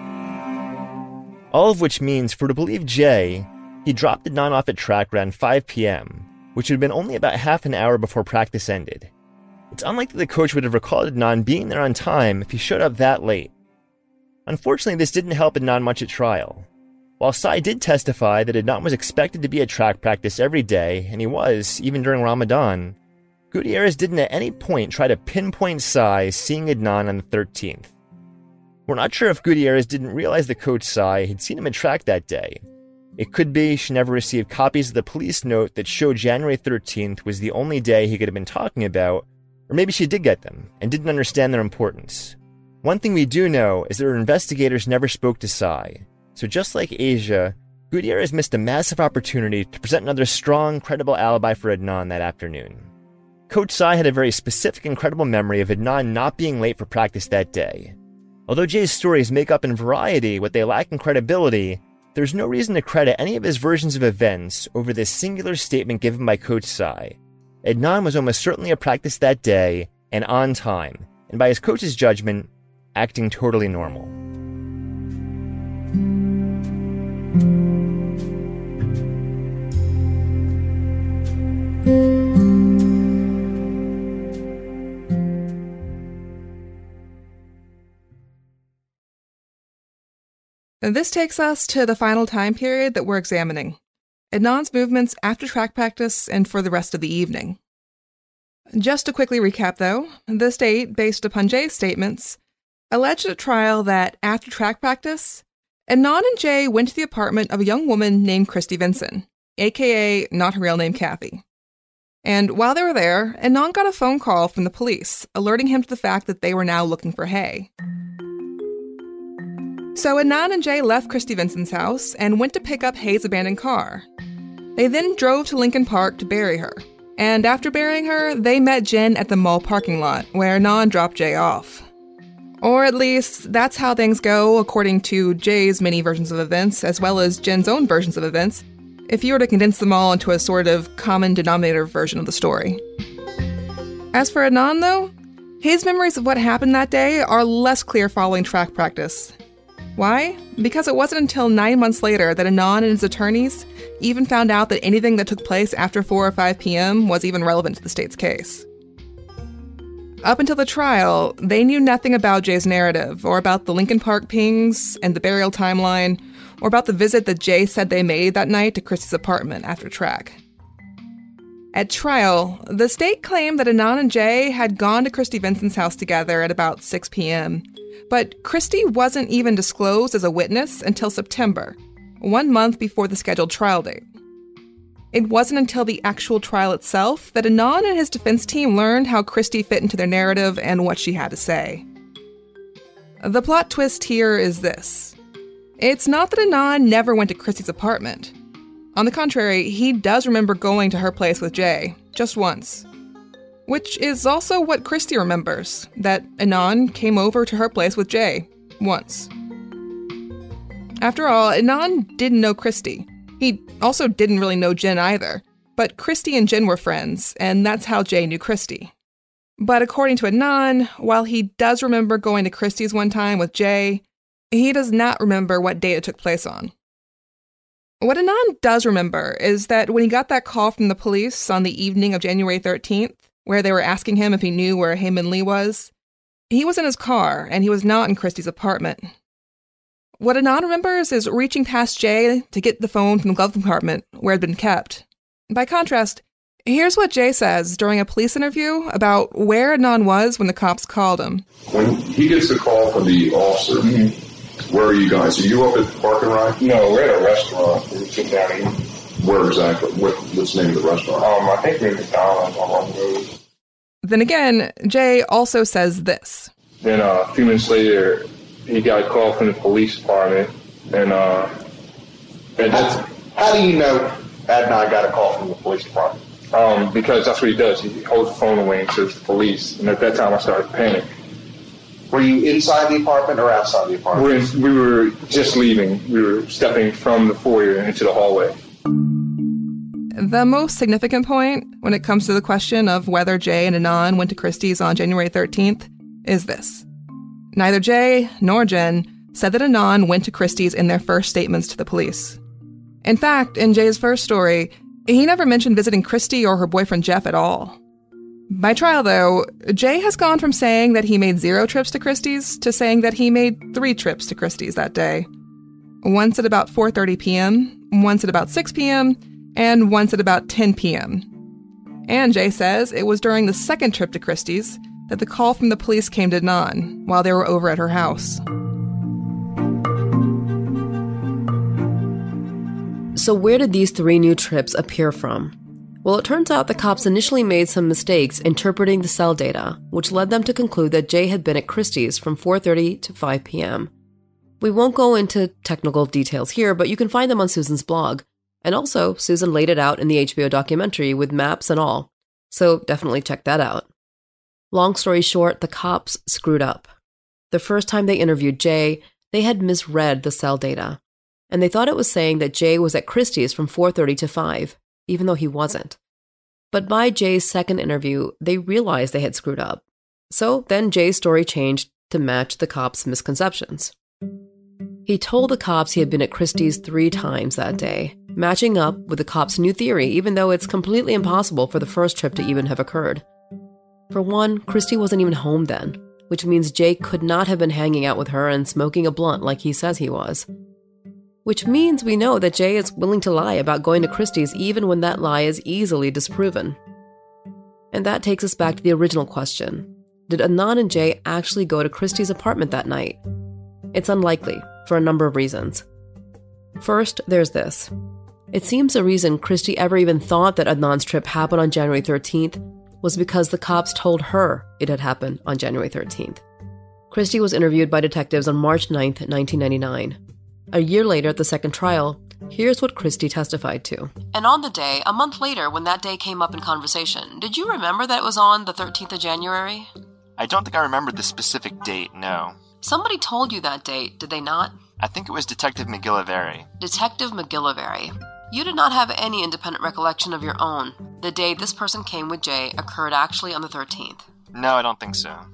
All of which means, for to believe Jay, he dropped Adnan off at track around five p.m., which would have been only about half an hour before practice ended. It's unlikely the coach would have recalled Adnan being there on time if he showed up that late. Unfortunately, this didn't help Adnan much at trial. While Sai did testify that Adnan was expected to be at track practice every day, and he was, even during Ramadan, Gutierrez didn't at any point try to pinpoint Sai seeing Adnan on the thirteenth. We're not sure if Gutierrez didn't realize that Coach Sai had seen him at track that day. It could be she never received copies of the police note that showed January thirteenth was the only day he could have been talking about, or maybe she did get them and didn't understand their importance. One thing we do know is that her investigators never spoke to Sai, so just like Asia, Gutierrez missed a massive opportunity to present another strong, credible alibi for Adnan that afternoon. Coach Sai had a very specific and credible memory of Adnan not being late for practice that day. Although Jay's stories make up in variety what they lack in credibility, there's no reason to credit any of his versions of events over this singular statement given by Coach Sai. Adnan was almost certainly at practice that day, and on time, and by his coach's judgment, acting totally normal.
And this takes us to the final time period that we're examining, Adnan's movements after track practice and for the rest of the evening. Just to quickly recap, though, the state, based upon Jay's statements, alleged at trial that after track practice, Adnan and Jay went to the apartment of a young woman named Christy Vinson, aka not her real name Kathy. And while they were there, Adnan got a phone call from the police, alerting him to the fact that they were now looking for Hae. So Adnan and Jay left Christy Vinson's house and went to pick up Hae's abandoned car. They then drove to Lincoln Park to bury her. And after burying her, they met Jen at the mall parking lot, where Adnan dropped Jay off. Or at least, that's how things go, according to Jay's many versions of events, as well as Jen's own versions of events, if you were to condense them all into a sort of common denominator version of the story. As for Adnan, though, his memories of what happened that day are less clear following track practice. Why? Because it wasn't until nine months later that Adnan and his attorneys even found out that anything that took place after four or five p.m. was even relevant to the state's case. Up until the trial, they knew nothing about Jay's narrative, or about the Lincoln Park pings and the burial timeline, or about the visit that Jay said they made that night to Christy's apartment after track. At trial, the state claimed that Adnan and Jay had gone to Christy Vinson's house together at about six p.m., but Christy wasn't even disclosed as a witness until September, one month before the scheduled trial date. It wasn't until the actual trial itself that Adnan and his defense team learned how Christy fit into their narrative and what she had to say. The plot twist here is this. It's not that Adnan never went to Christy's apartment. On the contrary, he does remember going to her place with Jay, just once. Which is also what Christy remembers, that Adnan came over to her place with Jay, once. After all, Adnan didn't know Christy. He also didn't really know Jen either, but Christy and Jen were friends, and that's how Jay knew Christy. But according to Adnan, while he does remember going to Christie's one time with Jay, he does not remember what date it took place on. What Adnan does remember is that when he got that call from the police on the evening of January thirteenth, where they were asking him if he knew where Hae Min Lee was, he was in his car and he was not in Christie's apartment. What Adnan remembers is reaching past Jay to get the phone from the glove compartment where it had been kept. By contrast, here's what Jay says during a police interview about where Adnan was when the cops called him.
When he gets the call from the officer, mm-hmm. where are you guys? Are you up at the parking lot?
No, we're at a restaurant. We're sitting down eating.
Where exactly? What, what's the name of the restaurant?
Um, I think we're in McDonald's on Long Road.
Then again, Jay also says this.
Then uh, a few minutes later, he got a call from the police department, and uh, and that's,
how do you know Adnan got a call from the police department?
Um, because that's what he does. He holds the phone away and says the police. And at that time, I started to panic.
Were you inside the apartment or outside the apartment?
We're in, we were just leaving. We were stepping from the foyer into the hallway.
The most significant point when it comes to the question of whether Jay and Adnan went to Christie's on January thirteenth is this. Neither Jay nor Jen said that Adnan went to Christie's in their first statements to the police. In fact, in Jay's first story, he never mentioned visiting Christy or her boyfriend Jeff at all. By trial, though, Jay has gone from saying that he made zero trips to Christie's to saying that he made three trips to Christie's that day. Once at about four thirty p.m., once at about six p.m., and once at about ten p.m. And Jay says it was during the second trip to Christie's that the call from the police came to Adnan while they were over at her house.
So where did these three new trips appear from? Well, it turns out the cops initially made some mistakes interpreting the cell data, which led them to conclude that Jay had been at Christie's from four thirty to five p.m. We won't go into technical details here, but you can find them on Susan's blog. And also, Susan laid it out in the H B O documentary with maps and all, so definitely check that out. Long story short, the cops screwed up. The first time they interviewed Jay, they had misread the cell data, and they thought it was saying that Jay was at Christie's from four thirty to five, even though he wasn't. But by Jay's second interview, they realized they had screwed up. So then Jay's story changed to match the cops' misconceptions. He told the cops he had been at Christie's three times that day, matching up with the cops' new theory, even though it's completely impossible for the first trip to even have occurred. For one, Christy wasn't even home then, which means Jay could not have been hanging out with her and smoking a blunt like he says he was. Which means we know that Jay is willing to lie about going to Christie's even when that lie is easily disproven. And that takes us back to the original question. Did Adnan and Jay actually go to Christie's apartment that night? It's unlikely, for a number of reasons. First, there's this. It seems the reason Christy ever even thought that Adnan's trip happened on January thirteenth was because the cops told her it had happened on January thirteenth. Christy was interviewed by detectives on March ninth, nineteen ninety-nine. A year later at the second trial, here's what Christy testified to. And on the day, a month later when that day came up in conversation, did you remember that it was on the thirteenth of January?
I don't think I remember the specific date, no.
Somebody told you that date, did they not?
I think it was Detective McGillivray.
Detective McGillivray. You did not have any independent recollection of your own. The day this person came with Jay occurred actually on the thirteenth.
No, I don't think so.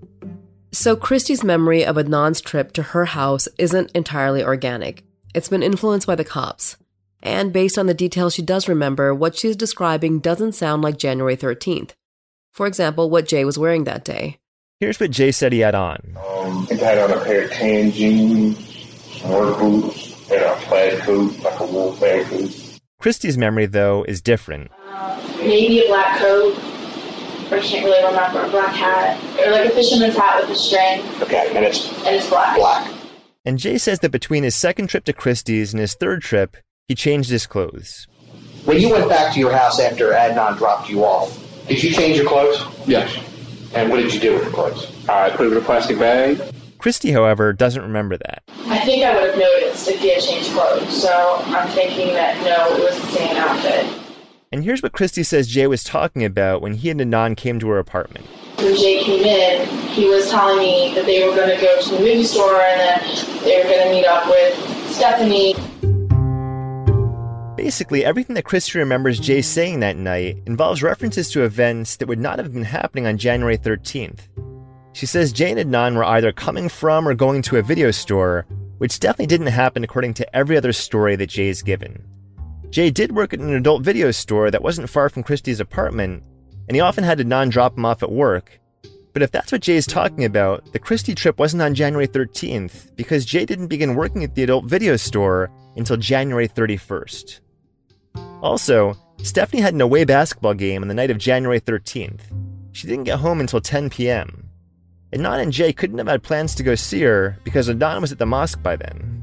So Christy's memory of Adnan's trip to her house isn't entirely organic. It's been influenced by the cops. And based on the details she does remember, what she's describing doesn't sound like January thirteenth. For example, what Jay was wearing that day.
Here's what Jay said he had on.
Um, I think I had on a pair of tan jeans, some work boots, and a plaid coat, like a wool plaid coat.
Christy's memory, though, is different.
Um, maybe a black coat, or I can't really remember, a black hat, or like a fisherman's hat with a string.
Okay, and it's,
and it's black.
black.
And Jay says that between his second trip to Christie's and his third trip, he changed his clothes.
When you went back to your house after Adnan dropped you off, did you change your clothes?
Yes.
And what did you do with the clothes?
I put it in a plastic bag.
Christy, however, doesn't remember that.
I think I would have noticed if he had changed clothes, so I'm thinking that no, it was the same outfit.
And here's what Christy says Jay was talking about when he and Adnan came to her apartment.
When Jay came in, he was telling me that they were going to go to the movie store and then they were going to meet up with Stephanie.
Basically, everything that Christy remembers Jay saying that night involves references to events that would not have been happening on January thirteenth. She says Jay and Adnan were either coming from or going to a video store, which definitely didn't happen according to every other story that Jay's given. Jay did work at an adult video store that wasn't far from Christy's apartment, and he often had Adnan drop him off at work. But if that's what Jay's talking about, the Christy trip wasn't on January thirteenth, because Jay didn't begin working at the adult video store until January thirty-first. Also, Stephanie had an away basketball game on the night of January thirteenth. She didn't get home until ten p.m. Adnan and Jay couldn't have had plans to go see her because Adnan was at the mosque by then.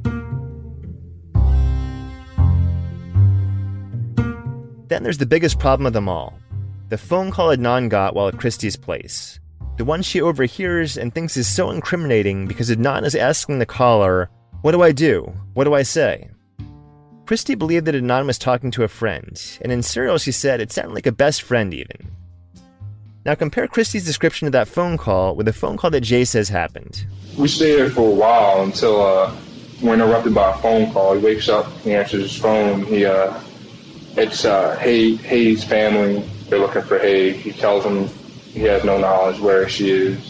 Then there's the biggest problem of them all. The phone call Adnan got while at Christy's place. The one she overhears and thinks is so incriminating because Adnan is asking the caller, "What do I do? What do I say?" Christy believed that Adnan was talking to a friend, and in serial she said it sounded like a best friend even. Now compare Christy's description of that phone call with the phone call that Jay says happened.
We stayed there for a while until uh, we're interrupted by a phone call. He wakes up, he answers his phone. He, uh, it's uh, Hay, Hay's family. They're looking for Hay. He tells them he has no knowledge where she is.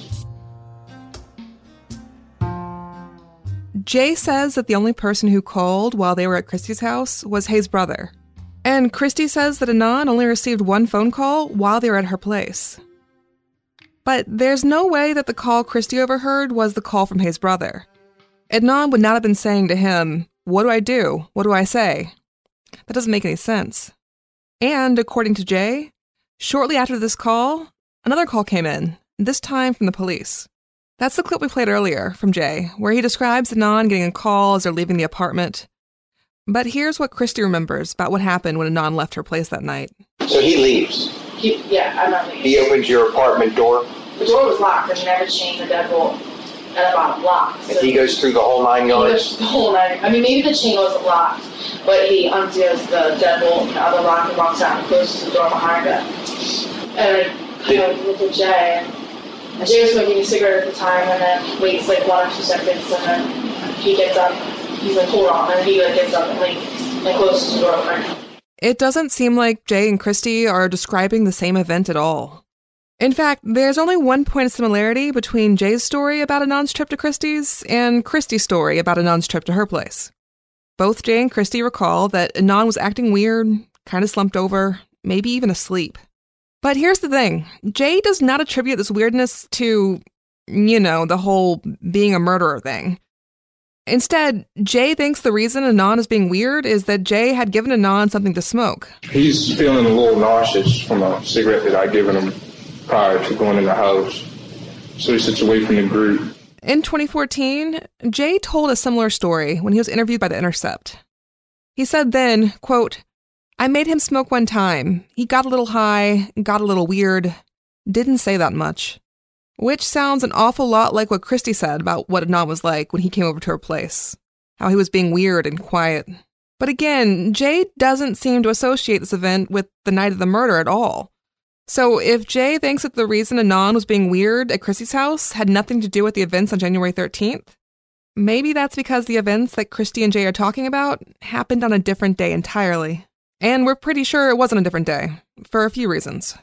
Jay says that the only person who called while they were at Christy's house was Hay's brother. And Christy says that Adnan only received one phone call while they were at her place. But there's no way that the call Christy overheard was the call from Hay's brother. Adnan would not have been saying to him, "What do I do? What do I say?" That doesn't make any sense. And according to Jay, shortly after this call, another call came in, this time from the police. That's the clip we played earlier from Jay, where he describes Adnan getting a call as they're leaving the apartment. But here's what Christy remembers about what happened when Adnan left her place that night.
So he leaves.
He, yeah, I'm not leaving.
He opens your apartment door.
The door was locked, and he never changed the deadbolt at about a block. So
and he goes through the whole nine yards?
He goes the whole nine. I mean, maybe the chain wasn't locked, but he undoes the deadbolt and the other lock and walks out and closes the door behind him. And I kind of looked at Jay, and And Jay was smoking a cigarette at the time, and then waits like one or two seconds, and then he gets up. He's like, "Hold on," and he like gets up and leaves and closes the door behind him.
It doesn't seem like Jay and Christy are describing the same event at all. In fact, there's only one point of similarity between Jay's story about Adnan's trip to Christy's and Christy's story about Adnan's trip to her place. Both Jay and Christy recall that Adnan was acting weird, kind of slumped over, maybe even asleep. But here's the thing. Jay does not attribute this weirdness to, you know, the whole being a murderer thing. Instead, Jay thinks the reason Adnan is being weird is that Jay had given Adnan something to smoke.
He's feeling a little nauseous from a cigarette that I'd given him prior to going in the house. So he sits away from the group.
In twenty fourteen, Jay told a similar story when he was interviewed by The Intercept. He said then, quote, "I made him smoke one time. He got a little high, got a little weird, didn't say that much." Which sounds an awful lot like what Christy said about what Adnan was like when he came over to her place. How he was being weird and quiet. But again, Jay doesn't seem to associate this event with the night of the murder at all. So if Jay thinks that the reason Adnan was being weird at Christy's house had nothing to do with the events on January thirteenth, maybe that's because the events that Christy and Jay are talking about happened on a different day entirely. And we're pretty sure it wasn't a different day, for a few reasons.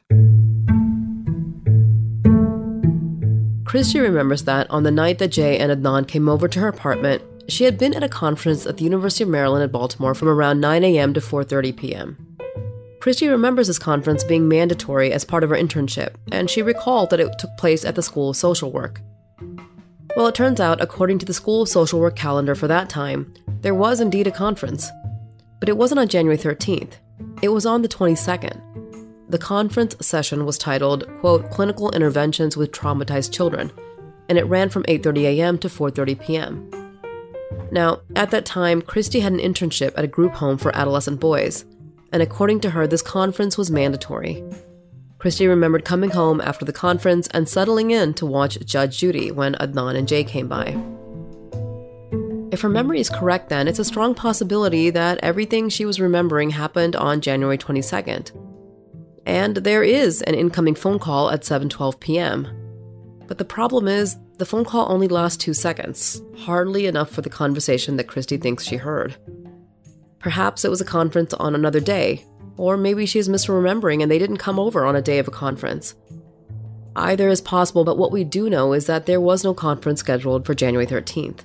Christy remembers that on the night that Jay and Adnan came over to her apartment, she had been at a conference at the University of Maryland at Baltimore from around nine a.m. to four thirty p.m. Christy remembers this conference being mandatory as part of her internship, and she recalled that it took place at the School of Social Work. Well, it turns out, according to the School of Social Work calendar for that time, there was indeed a conference. But it wasn't on January thirteenth. It was on the twenty-second. The conference session was titled, quote, "Clinical Interventions with Traumatized Children," and it ran from eight thirty a.m. to four thirty p.m. Now, at that time, Christy had an internship at a group home for adolescent boys, and according to her, this conference was mandatory. Christy remembered coming home after the conference and settling in to watch Judge Judy when Adnan and Jay came by. If her memory is correct then, it's a strong possibility that everything she was remembering happened on January twenty-second. And there is an incoming phone call at seven twelve p.m. But the problem is, the phone call only lasts two seconds, hardly enough for the conversation that Christy thinks she heard. Perhaps it was a conference on another day, or maybe she's misremembering and they didn't come over on a day of a conference. Either is possible, but what we do know is that there was no conference scheduled for January thirteenth.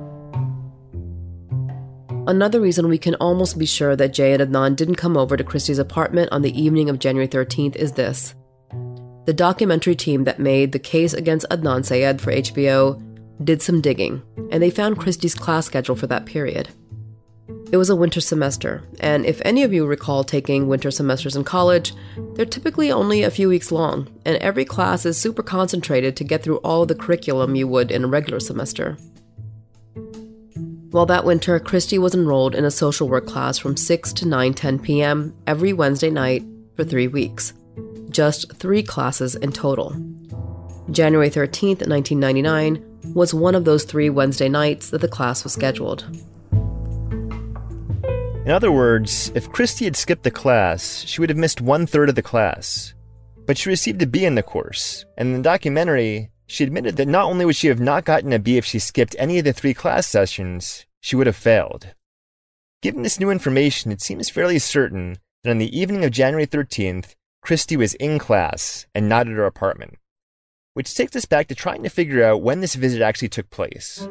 Another reason we can almost be sure that Jay and Adnan didn't come over to Christy's apartment on the evening of January thirteenth is this. The documentary team that made The Case Against Adnan Syed for H B O did some digging, and they found Christy's class schedule for that period. It was a winter semester, and if any of you recall taking winter semesters in college, they're typically only a few weeks long, and every class is super concentrated to get through all of the curriculum you would in a regular semester. Well, that winter, Christy was enrolled in a social work class from six to nine ten p.m. every Wednesday night for three weeks. Just three classes in total. January thirteenth, nineteen ninety-nine was one of those three Wednesday nights that the class was scheduled.
In other words, if Christy had skipped the class, she would have missed one-third of the class. But she received a B in the course, and in the documentary, she admitted that not only would she have not gotten a B if she skipped any of the three class sessions, she would have failed. Given this new information, it seems fairly certain that on the evening of January thirteenth, Christy was in class and not at her apartment. Which takes us back to trying to figure out when this visit actually took place.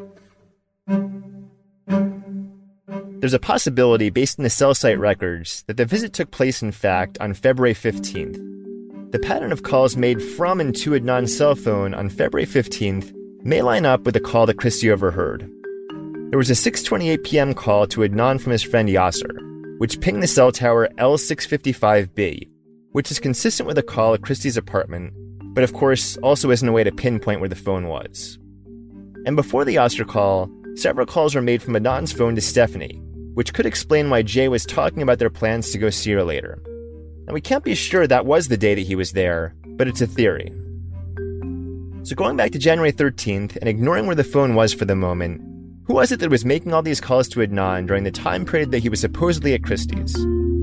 There's a possibility, based on the cell site records, that the visit took place, in fact, on February fifteenth. The pattern of calls made from and to Adnan's cell phone on February fifteenth may line up with a call that Christy overheard. There was a six twenty-eight p.m. call to Adnan from his friend Yasser, which pinged the cell tower L six fifty-five B, which is consistent with a call at Christy's apartment, but of course also isn't a way to pinpoint where the phone was. And before the Yasser call, several calls were made from Adnan's phone to Stephanie, which could explain why Jay was talking about their plans to go see her later. Now, we can't be sure that was the day that he was there, but it's a theory. So going back to January thirteenth and ignoring where the phone was for the moment, who was it that was making all these calls to Adnan during the time period that he was supposedly at Christie's?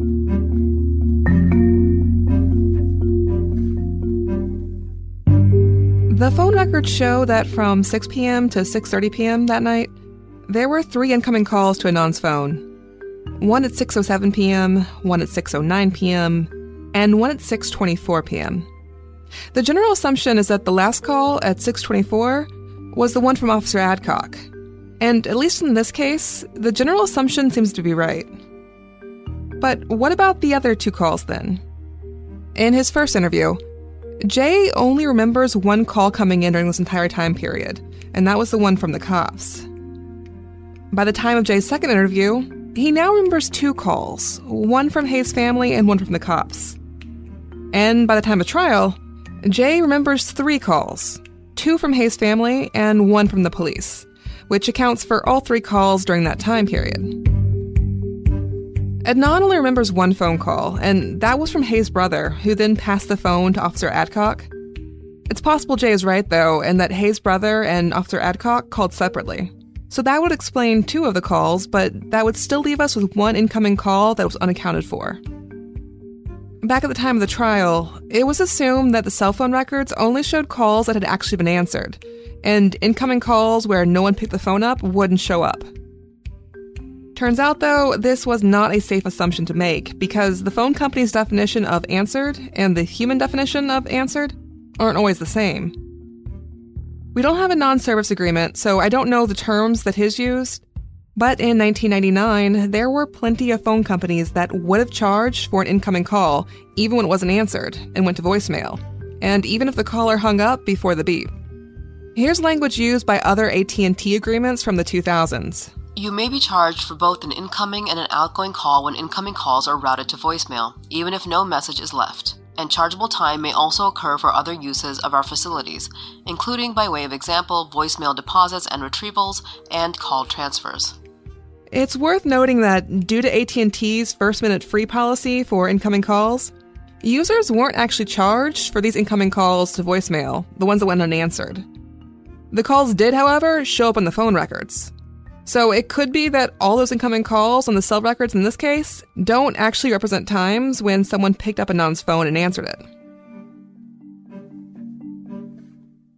The phone records show that from six p.m. to six thirty p.m. that night, there were three incoming calls to Adnan's phone. One at six oh seven p.m., one at six oh nine p.m., and one at six twenty-four p.m. The general assumption is that the last call at six twenty-four was the one from Officer Adcock. And at least in this case, the general assumption seems to be right. But what about the other two calls then? In his first interview, Jay only remembers one call coming in during this entire time period, and that was the one from the cops. By the time of Jay's second interview, he now remembers two calls, one from Hayes' family and one from the cops. And by the time of trial, Jay remembers three calls, two from Hayes' family and one from the police, which accounts for all three calls during that time period. Adnan only remembers one phone call, and that was from Hayes' brother, who then passed the phone to Officer Adcock. It's possible Jay is right, though, and that Hayes' brother and Officer Adcock called separately. So that would explain two of the calls, but that would still leave us with one incoming call that was unaccounted for. Back at the time of the trial, it was assumed that the cell phone records only showed calls that had actually been answered, and incoming calls where no one picked the phone up wouldn't show up. Turns out, though, this was not a safe assumption to make, because the phone company's definition of answered and the human definition of answered aren't always the same. We don't have a non-service agreement, so I don't know the terms that his used, but in nineteen ninety-nine, there were plenty of phone companies that would have charged for an incoming call, even when it wasn't answered, and went to voicemail, and even if the caller hung up before the beep. Here's language used by other A T and T agreements from the two thousands.
You may be charged for both an incoming and an outgoing call when incoming calls are routed to voicemail, even if no message is left. And chargeable time may also occur for other uses of our facilities, including, by way of example, voicemail deposits and retrievals, and call transfers.
It's worth noting that due to A T and T's first-minute free policy for incoming calls, users weren't actually charged for these incoming calls to voicemail, the ones that went unanswered. The calls did, however, show up on the phone records. So it could be that all those incoming calls on the cell records in this case don't actually represent times when someone picked up Adnan's phone and answered it.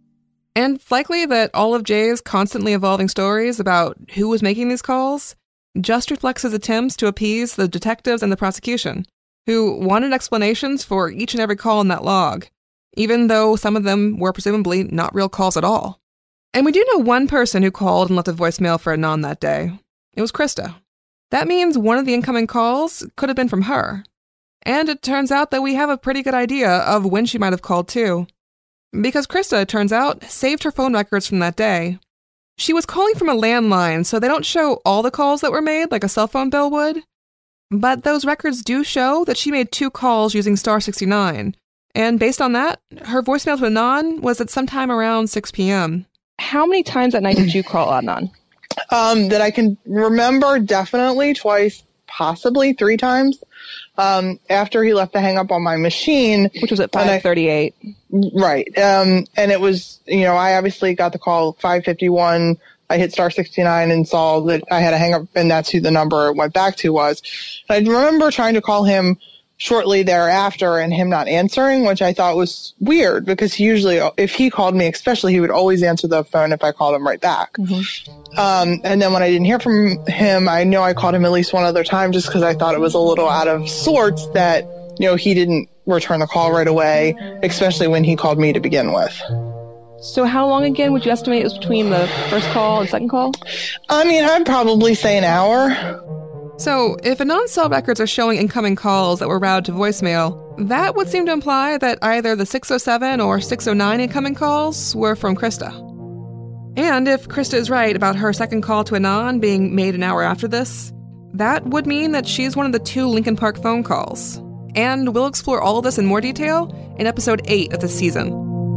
And it's likely that all of Jay's constantly evolving stories about who was making these calls just reflects his attempts to appease the detectives and the prosecution, who wanted explanations for each and every call in that log, even though some of them were presumably not real calls at all. And we do know one person who called and left a voicemail for Adnan that day. It was Krista. That means one of the incoming calls could have been from her. And it turns out that we have a pretty good idea of when she might have called too. Because Krista, it turns out, saved her phone records from that day. She was calling from a landline, so they don't show all the calls that were made like a cell phone bill would. But those records do show that she made two calls using star sixty-nine. And based on that, her voicemail to Adnan was at sometime around six p.m.
How many times that night did you call Adnan?
Um, that I can remember definitely twice, possibly three times. Um, after he left the hang up on my machine.
Which was at five thirty-eight.
Right. Um, and it was, you know, I obviously got the call five fifty-one. I hit star sixty-nine and saw that I had a hang up, and that's who the number it went back to was. And I remember trying to call him shortly thereafter and him not answering, which I thought was weird because he usually, if he called me especially, he would always answer the phone if I called him right back. Mm-hmm. Um, and then when I didn't hear from him, I know I called him at least one other time just because I thought it was a little out of sorts that, you know, he didn't return the call right away, especially when he called me to begin with.
So how long again would you estimate it was between the first call and second call?
I mean, I'd probably say an hour.
So, if Adnan's cell records are showing incoming calls that were routed to voicemail, that would seem to imply that either the six oh seven or six oh nine incoming calls were from Krista. And if Krista is right about her second call to Adnan being made an hour after this, that would mean that she's one of the two Lincoln Park phone calls. And we'll explore all of this in more detail in episode eight of this season.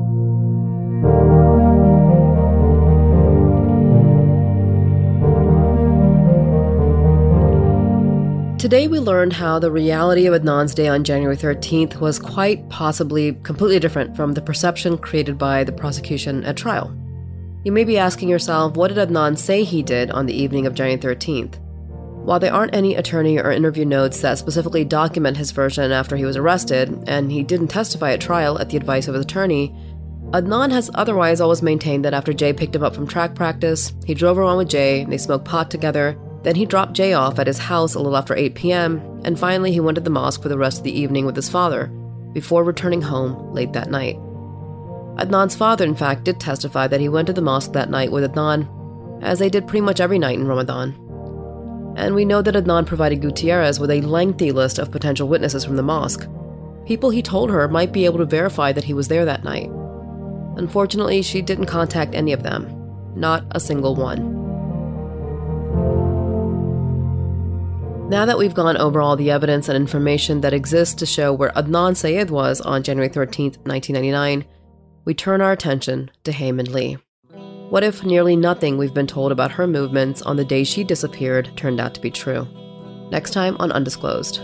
Today we learned how the reality of Adnan's day on January thirteenth was quite possibly completely different from the perception created by the prosecution at trial. You may be asking yourself, what did Adnan say he did on the evening of January thirteenth? While there aren't any attorney or interview notes that specifically document his version after he was arrested, and he didn't testify at trial at the advice of his attorney, Adnan has otherwise always maintained that after Jay picked him up from track practice, he drove around with Jay, and they smoked pot together. Then he dropped Jay off at his house a little after eight p.m., and finally he went to the mosque for the rest of the evening with his father, before returning home late that night. Adnan's father, in fact, did testify that he went to the mosque that night with Adnan, as they did pretty much every night in Ramadan. And we know that Adnan provided Gutierrez with a lengthy list of potential witnesses from the mosque, people he told her might be able to verify that he was there that night. Unfortunately, she didn't contact any of them, not a single one. Now that we've gone over all the evidence and information that exists to show where Adnan Syed was on January thirteenth, nineteen ninety-nine, we turn our attention to Hae Min Lee. What if nearly nothing we've been told about her movements on the day she disappeared turned out to be true? Next time on Undisclosed.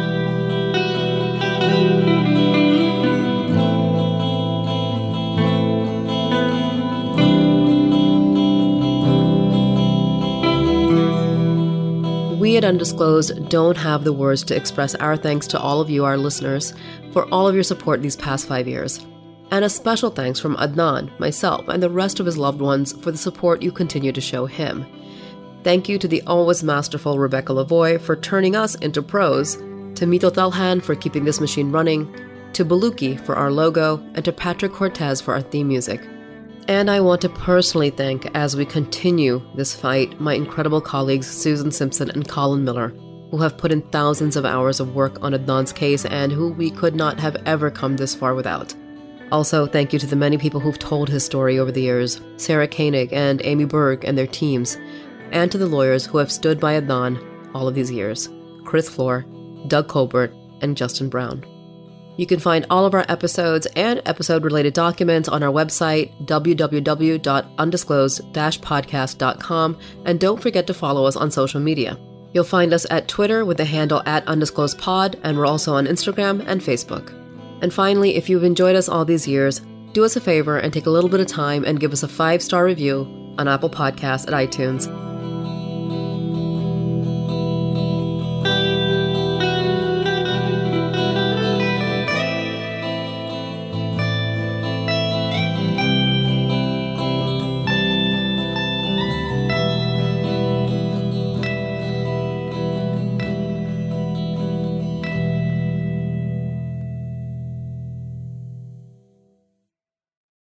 We at Undisclosed don't have the words to express our thanks to all of you, our listeners, for all of your support these past five years. And a special thanks from Adnan, myself, and the rest of his loved ones for the support you continue to show him. Thank you to the always masterful Rebecca Lavoie for turning us into pros, to Mito Thalhan for keeping this machine running, to Baluki for our logo, and to Patrick Cortez for our theme music. And I want to personally thank, as we continue this fight, my incredible colleagues Susan Simpson and Colin Miller, who have put in thousands of hours of work on Adnan's case and who we could not have ever come this far without. Also, thank you to the many people who've told his story over the years, Sarah Koenig and Amy Berg and their teams, and to the lawyers who have stood by Adnan all of these years, Chris Flohr, Doug Colbert, and Justin Brown. You can find all of our episodes and episode-related documents on our website, w w w dot undisclosed dash podcast dot com, and don't forget to follow us on social media. You'll find us at Twitter with the handle at undisclosedpod, and we're also on Instagram and Facebook. And finally, if you've enjoyed us all these years, do us a favor and take a little bit of time and give us a five-star review on Apple Podcasts at iTunes.